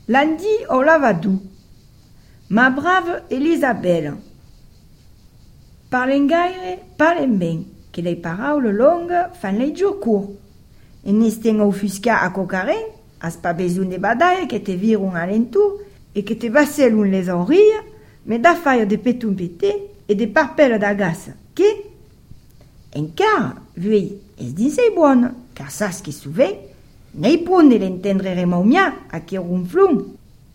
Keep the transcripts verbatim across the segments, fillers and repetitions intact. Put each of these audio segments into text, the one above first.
Lundi au lavadou. Ma brave Elisabelle. Parlen gaire, parlen ben, que les paraules longues fan les jours courts. Et n'esten offusca a cocaren, as pas besoin de badaille que te virun alentour et que te vasselun les oreilles, mais d'affaires de petum pété et de parpelles d'agace, que? Encara, vuei, es dinsei bonne, car sas que souvent, n'ei prone de l'entendre remaumia a qui ronflun.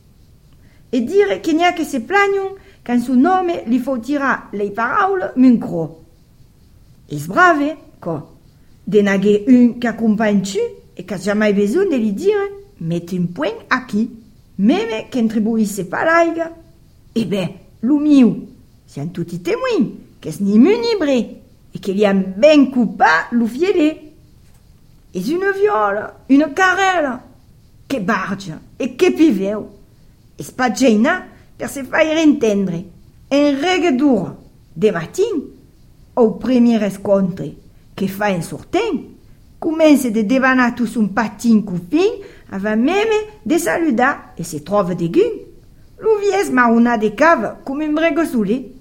Et dire qu'il n'y a que se plaignent quand son nome li fautira les paroles mun gros. Es brave, quoi, de n'aguer un qu'accompagne tu et qu'a jamais besoin de lui dire, mette un point à qui, même qu'entribuisse pas l'aiga. Eh ben, l'oumiou, c'est un tout petit témoin, qu'est-ce ni mu ni bré, et qu'il y a ben coupa l'oufielé. Et une viole, une carrelle, que barge, et que piveu. Et spagina per se faire entendre, un règle dur, de matin, au premier escontre, que fa un sortent, commence de devanar tout son patin coupin, avant même de saluder et se trouve de gun. L'ouvies maruna de cave comme un brego soulé.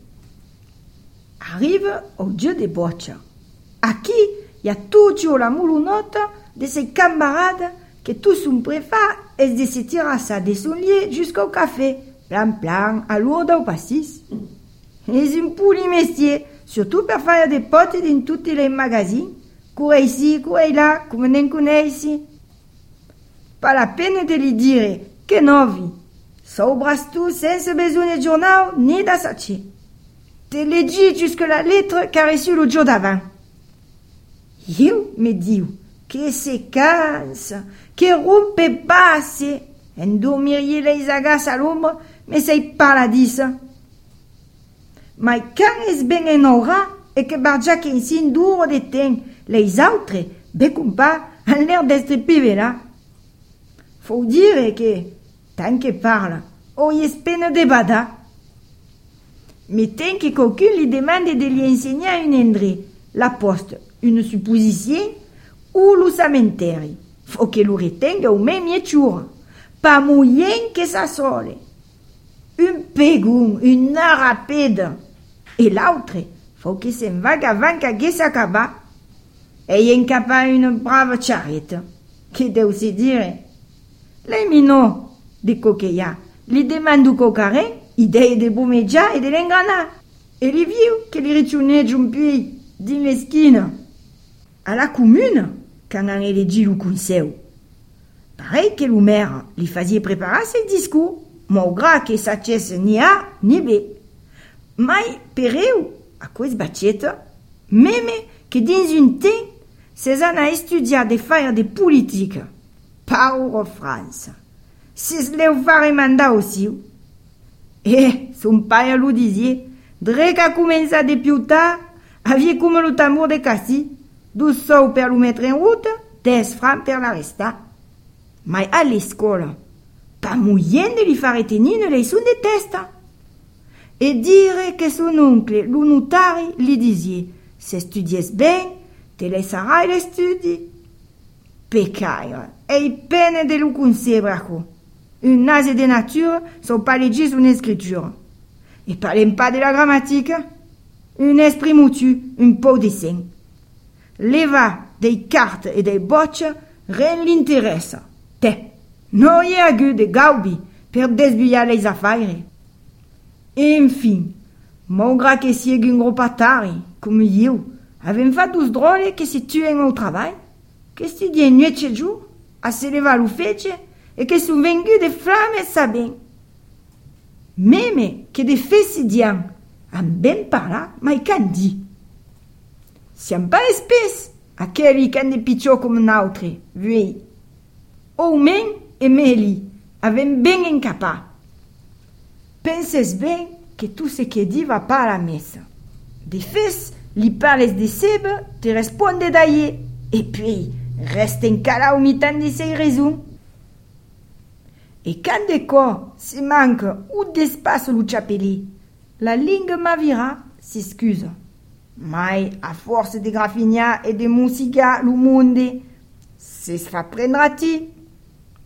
Arrive au dieu de boccia. À qui il y a toujours la moulonote de ses camarades que tout son préfère est de se tirer ça de son lit jusqu'au café, plan plan, à l'ourde au passis. Et un pouli messier, surtout pour faire des potes dans tous les magasins, courir ici, courir là, comme n'en connaît ici. Pas la peine de lui dire que novi, s'obras tout sans besoin de journal ni d'assacher. Te l'ai dit jusque la lettre qu'a reçue le jour d'avant. Io me dis que se canse, que rompe passe, endormiriez les agaces à l'ombre, mais c'est pas la dix. Mais quand est bien en aura, et que barja qu'insin duro de temps, les autres, becum pas, en l'air d'être pivé là. Faut dire que, tant que parle, oh y est peine de bada. Mais tant que quelqu'un lui demande de lui enseigner une endrée, la poste, une supposition, ou le cimetière, faut que le retenga au même jour, pas moyen que ça sole. Un pégoun, une heure rapide, et l'autre, faut que s'en va avant qu'elle s'acabe. Et y incapable une brave charrette, qui doit aussi dire, les minots de coquilla, les demandent du cocarin, idée de boumédia et de l'engana, et les vieux qui les retournaient d'un puits dans l'esquine. À la commune, quand on est dit le conseil, pareil que le maire lui faisait préparer ses discours, malgré que sa chaise ni A ni B. Mais, pereu, à cause bachette, même que dans une temps, Cézanne a étudié des failles de politique. Pauvre France. C'est le faire mandat aussi. Et, son père lui disait, dès qu'a commencé depuis tard, avait comme le tambour de Cassis, douze sous pour le mettre en route, dix francs pour l'arrêter. Mais à l'école, pas moyen de lui faire retenir une leçon de test. Et dire que son oncle, le notari, lui disait, si studies bien, te laisseras les studi. Peccaire, et peine de le conseil, braco. Une nase de nature, sont pas les une écriture. Et parlez pas de la grammatique. Un esprit moutu, une peau de sein. Leva des cartes et des botches, rien l'intéresse. Te, non y a gueux de gaubi, pour desbuiller les affaires. Et enfin, malgré que si un gros patari, comme yo, avait fait douze drôles que se tuent au travail, que studient nuit et jour, à se lever au fêche, et que sont venus de flammes et sabins. Même que des fessidiens, en ben par là, mais qu'en dit. Siam pas espèce, à quel can des pichots comme un autre, vu. Omen et Mélie, avaient bien incapable. Penses bien que tout ce qui dit va pas à la messe. Des fesses, li parles de seb, te répondent d'ailleurs, et puis, reste en cala au mi-temps de ses raisons. Et quand de quoi se manque ou d'espace le chapelier, la langue m'avira s'excuse. Mais, à force de graffinia et de musica, le monde, se fa prendra-ti.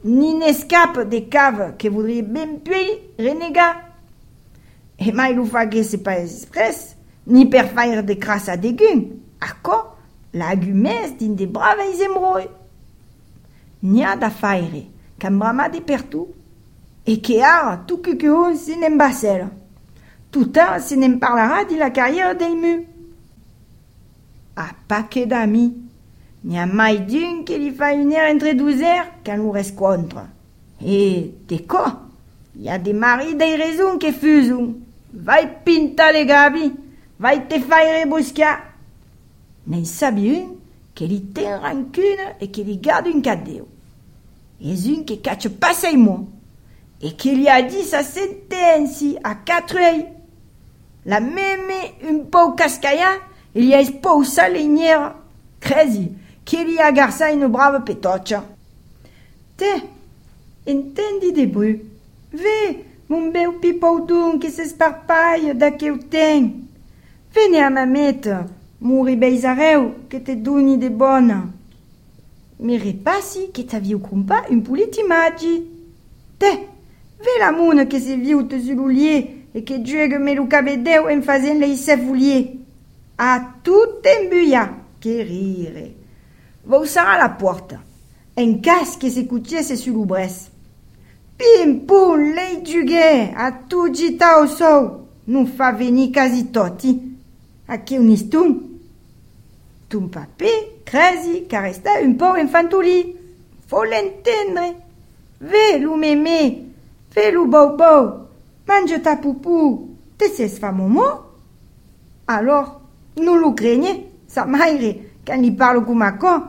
ni n'escape des caves que voudriez bien tuer, renégat. Et mai lo fagué c'est pas express, ni per faire des crasses à dégun. À quoi? La gumès din des braves émeraudes. N'y a da faire, qu'un brama de pertou, et que a tout que que on s'en embasselle. Tout un s'en en parlera de la carrière d'Elmu. A paquet d'amis, n'y a mai d'une qui lui fa une heure entre douze heures qu'un nous rencontre. Et t'es quoi? Y a des maris des raisons qui fusent. Vai pinta les gabi, vai te faire buscar. N'en sabi une qui lui tient rancune et qui lui garde une cadeau. Et une qui cache pas ses mots et qui lui a dit sa sentence à quatre œils. La même un peu cascaya, il y a esposa linière crazy qui lui a garça une brave petocha. Te, entendi de bruit. Ve, mon bel pipaudon qui s'esparpaille da que eu tenho. Venez à ma mette, mon ribeizareu que te doni de bonne. Mi repassi che t'aviu crumpa un poulet imagi. Te, ve la mouna che se viu te zululier e che giuega me lo cabedeu en fazen le isse vulier. A tout embuia, che rire. Vou sarà la porta. En cas che se cuciesse su l'ubres. Pim pum, lei giughe, a tu gita o sou. Non fa veni quasi toti. A che un istum. Ton papé, crasi, ca resta un po' infantuli. Faut l'entendre. Ve, lou mémé, ve, lou bobo, mange ta poupou, te ses fa momo? Alors, non lo craignez, sa maire, quand il parle comme à con.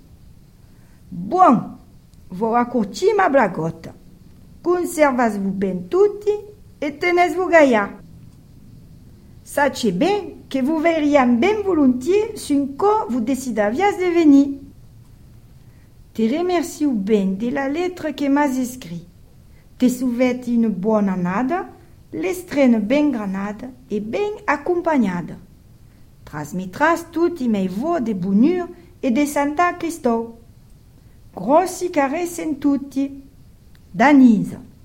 Bon, vous raccourcis ma blagotte. Conservez-vous ben tutti et tenez-vous gaillard. Sachez bien que vous verriez bien volontiers sur quoi vous décidaviez de venir. Te remercie bien de la lettre que m'as écrite. Te souhaite une bonne année, l'estrenne bien granade et bien accompagnade. Transmettras toutes mes voix de bonheur et de Santa Cristo. Grossi caresse en tutti. Danise.